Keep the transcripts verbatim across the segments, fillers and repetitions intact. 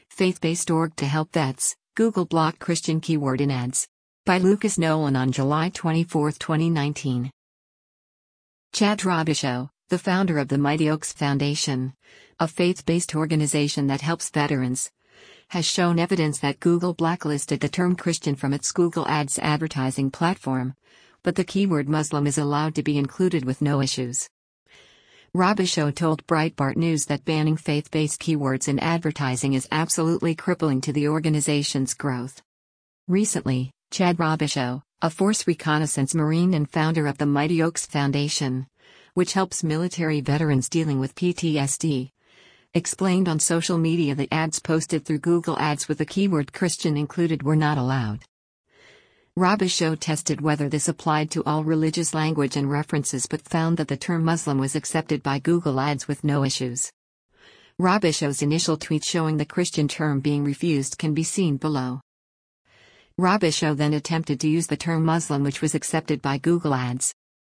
Faith-based org to help vets, Google blocked Christian keyword in ads. By Lucas Nolan on July twenty-fourth, twenty nineteen. Chad Robichaux, the founder of the Mighty Oaks Foundation, a faith-based organization that helps veterans, has shown evidence that Google blacklisted the term Christian from its Google Ads advertising platform, but the keyword Muslim is allowed to be included with no issues. Robichaux told Breitbart News that banning faith-based keywords in advertising is absolutely crippling to the organization's growth. Recently, Chad Robichaux, a Force Reconnaissance Marine and founder of the Mighty Oaks Foundation, which helps military veterans dealing with P T S D, explained on social media that ads posted through Google Ads with the keyword Christian included were not allowed. Robichaux tested whether this applied to all religious language and references but found that the term Muslim was accepted by Google Ads with no issues. Robichaux's initial tweet showing the Christian term being refused can be seen below. Robichaux then attempted to use the term Muslim, which was accepted by Google Ads.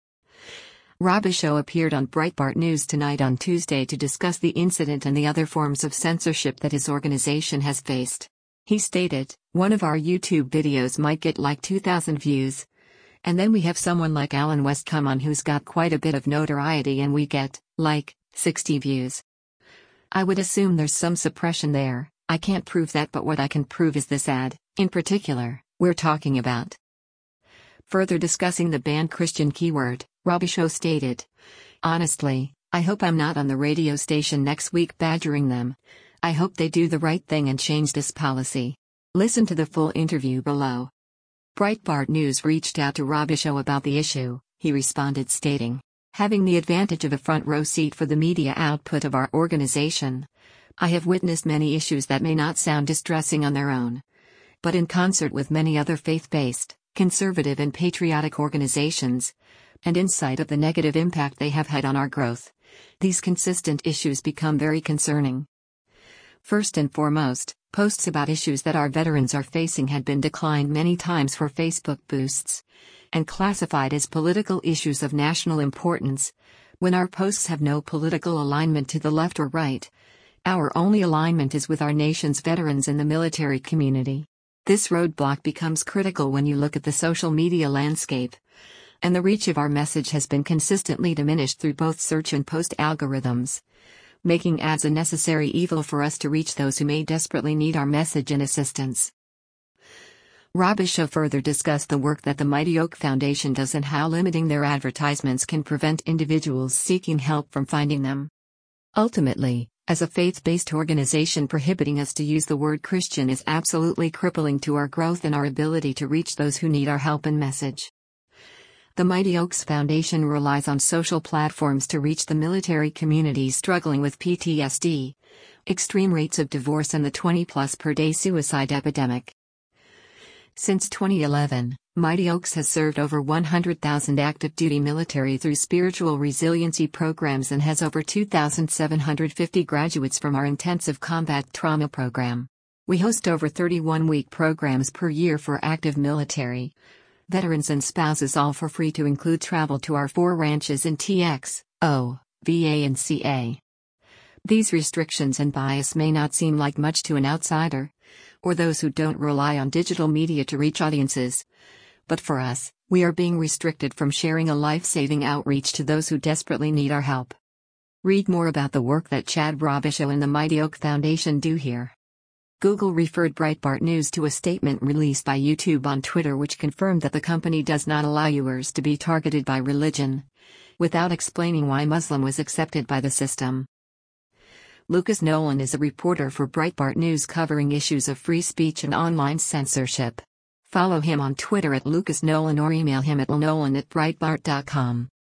Robichaux appeared on Breitbart News Tonight on Tuesday to discuss the incident and the other forms of censorship that his organization has faced. He stated, "One of our YouTube videos might get like two thousand views. And then we have someone like Alan West come on who's got quite a bit of notoriety and we get, like, sixty views. I would assume there's some suppression there. I can't prove that, but what I can prove is this ad, in particular, we're talking about." Further discussing the banned Christian keyword, Robichaux stated, "Honestly, I hope I'm not on the radio station next week badgering them. I hope they do the right thing and change this policy." Listen to the full interview below. Breitbart News reached out to Robichaux about the issue. He responded stating, "Having the advantage of a front row seat for the media output of our organization, I have witnessed many issues that may not sound distressing on their own. But in concert with many other faith-based, conservative and patriotic organizations, and in sight of the negative impact they have had on our growth, these consistent issues become very concerning. First and foremost, posts about issues that our veterans are facing had been declined many times for Facebook boosts, and classified as political issues of national importance, when our posts have no political alignment to the left or right. Our only alignment is with our nation's veterans and the military community. This roadblock becomes critical when you look at the social media landscape, and the reach of our message has been consistently diminished through both search and post algorithms, making ads a necessary evil for us to reach those who may desperately need our message and assistance." Robichaux further discussed the work that the Mighty Oak Foundation does and how limiting their advertisements can prevent individuals seeking help from finding them. Ultimately, as a faith-based organization, prohibiting us to use the word Christian is absolutely crippling to our growth and our ability to reach those who need our help and message. The Mighty Oaks Foundation relies on social platforms to reach the military community struggling with P T S D, extreme rates of divorce, and the twenty plus per day suicide epidemic. Since twenty eleven, Mighty Oaks has served over one hundred thousand active duty military through spiritual resiliency programs and has over two thousand seven hundred fifty graduates from our intensive combat trauma program. We host over thirty-one week programs per year for active military, veterans and spouses, all for free, to include travel to our four ranches in T X, O, V A and C A. These restrictions and bias may not seem like much to an outsider, or those who don't rely on digital media to reach audiences. But for us, we are being restricted from sharing a life-saving outreach to those who desperately need our help. Read more about the work that Chad Robichaux and the Mighty Oak Foundation do here. Google referred Breitbart News to a statement released by YouTube on Twitter which confirmed that the company does not allow viewers to be targeted by religion, without explaining why Muslim was accepted by the system. Lucas Nolan is a reporter for Breitbart News covering issues of free speech and online censorship. Follow him on Twitter at Lucas Nolan or email him at nolan at breitbart dot com.